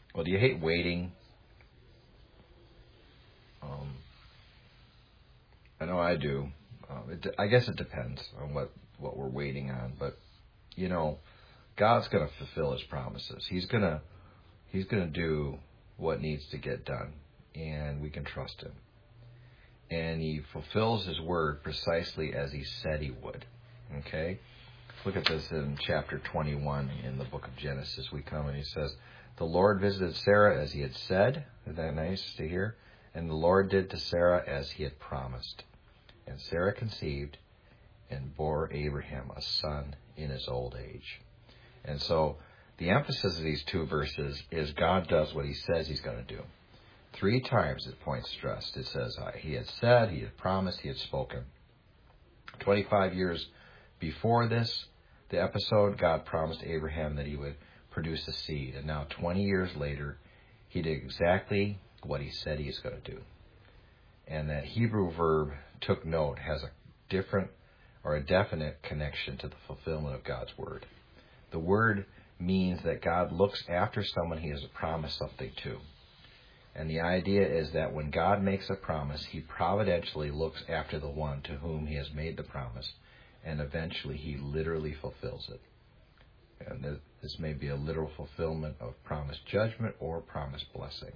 Well, do you hate waiting? I know I do. I guess it depends on what we're waiting on. But, God's going to fulfill His promises. He's going to do what needs to get done. And we can trust Him. And He fulfills His word precisely as He said He would. Okay? Look at this in chapter 21 in the book of Genesis. We come and He says, the Lord visited Sarah as He had said. Isn't that nice to hear? And the Lord did to Sarah as He had promised. And Sarah conceived and bore Abraham a son in his old age. And so the emphasis of these two verses is God does what He says He's going to do. 3 times it points stressed. It says He had said, He had promised, He had spoken. 25 years before this, the episode, God promised Abraham that he would produce a seed. And now 20 years later, He did exactly what He said He was going to do. And that Hebrew verb took note has a different or a definite connection to the fulfillment of God's word. The word means that God looks after someone He has promised something to. And the idea is that when God makes a promise, He providentially looks after the one to whom He has made the promise, and eventually He literally fulfills it. And this may be a literal fulfillment of promised judgment or promised blessing.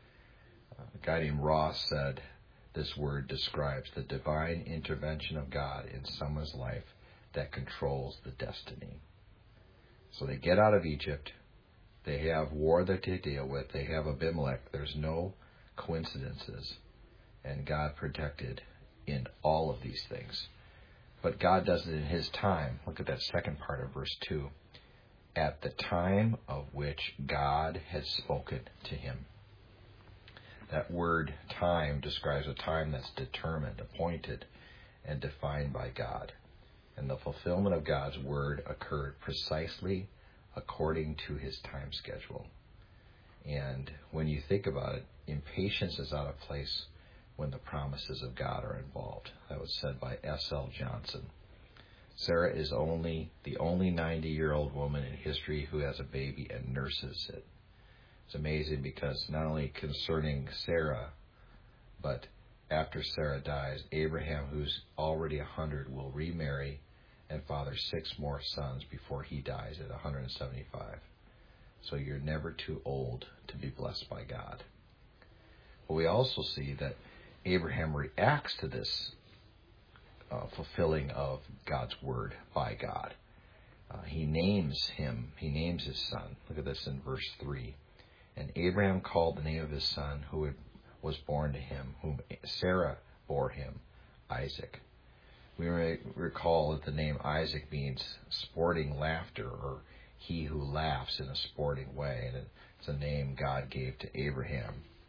A guy named Ross said this word describes the divine intervention of God in someone's life that controls the destiny. So they get out of Egypt. They have war that they deal with. They have Abimelech. There's no coincidences. And God protected in all of these things. But God does it in His time. Look at that second part of verse 2. At the time of which God had spoken to him. That word time describes a time that's determined, appointed, and defined by God. And the fulfillment of God's word occurred precisely according to His time schedule. And when you think about it, impatience is out of place when the promises of God are involved. That was said by S.L. Johnson. Sarah is the only 90-year-old woman in history who has a baby and nurses it. It's amazing because not only concerning Sarah, but after Sarah dies, Abraham, who's already 100, will remarry and father 6 more sons before he dies at 175. So you're never too old to be blessed by God. But we also see that Abraham reacts to this fulfilling of God's word by God. He names his son. Look at this in verse 3. And Abraham called the name of his son who was born to him, whom Sarah bore him, Isaac. We may recall that the name Isaac means sporting laughter, or he who laughs in a sporting way. And it's a name God gave to Abraham.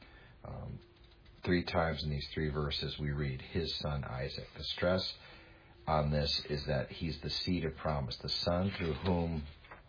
3 times in these 3 verses we read his son Isaac. The stress on this is that he's the seed of promise, the son through whom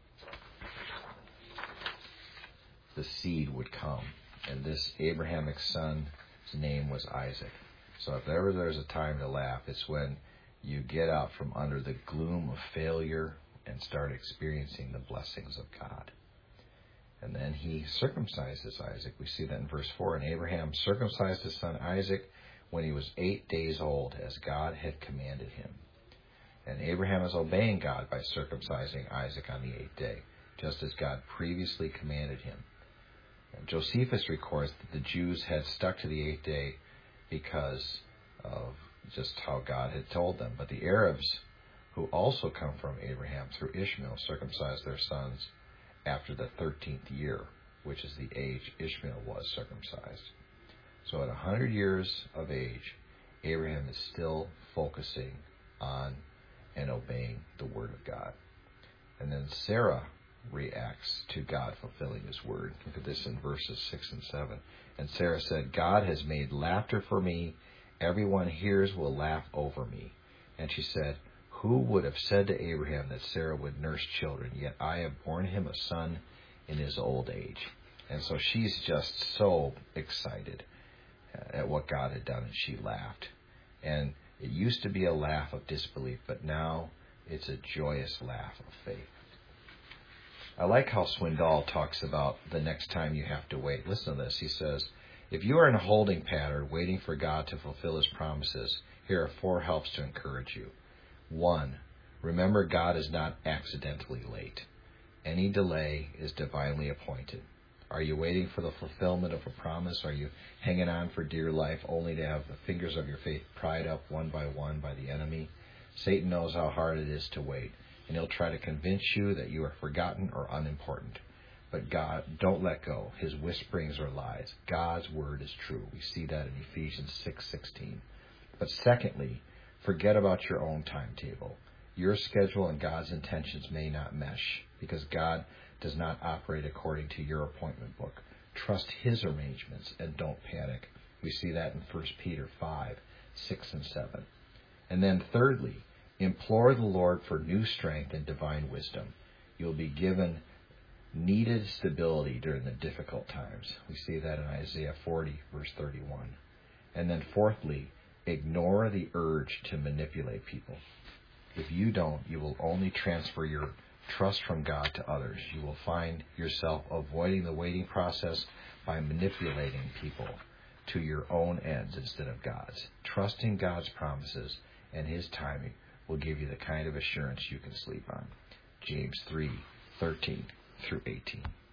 the seed would come. And this Abrahamic son's name was Isaac. So if ever there's a time to laugh, it's when you get out from under the gloom of failure and start experiencing the blessings of God. And then he circumcises Isaac. We see that in verse 4. And Abraham circumcised his son Isaac when he was 8 days old, as God had commanded him. And Abraham is obeying God by circumcising Isaac on the 8th day, just as God previously commanded him. And Josephus records that the Jews had stuck to the 8th day because of just how God had told them. But the Arabs, who also come from Abraham through Ishmael, circumcised their sons after the 13th year, which is the age Ishmael was circumcised. So at 100 years of age, Abraham is still focusing on and obeying the word of God. And then Sarah reacts to God fulfilling his word. Look at this in verses 6 and 7. And Sarah said, God has made laughter for me. Everyone hears will laugh over me. And she said, who would have said to Abraham that Sarah would nurse children? Yet I have borne him a son in his old age. And so she's just so excited at what God had done, and she laughed. And it used to be a laugh of disbelief, but now it's a joyous laugh of faith. I like how Swindoll talks about the next time you have to wait. Listen to this. He says, if you are in a holding pattern waiting for God to fulfill his promises, here are 4 helps to encourage you. 1, remember God is not accidentally late. Any delay is divinely appointed. Are you waiting for the fulfillment of a promise? Are you hanging on for dear life only to have the fingers of your faith pried up one by the enemy? Satan knows how hard it is to wait, and he'll try to convince you that you are forgotten or unimportant. But God, don't let go. His whisperings are lies. God's word is true. We see that in Ephesians 6:16. But secondly, forget about your own timetable. Your schedule and God's intentions may not mesh, because God does not operate according to your appointment book. Trust his arrangements and don't panic. We see that in 1 Peter 5:6 and 7. And then thirdly, implore the Lord for new strength and divine wisdom. You'll be given needed stability during the difficult times. We see that in Isaiah 40, verse 31. And then fourthly, ignore the urge to manipulate people. If you don't, you will only transfer your trust from God to others. You will find yourself avoiding the waiting process by manipulating people to your own ends instead of God's. Trusting God's promises and his timing will give you the kind of assurance you can sleep on. James 3:13 through 18.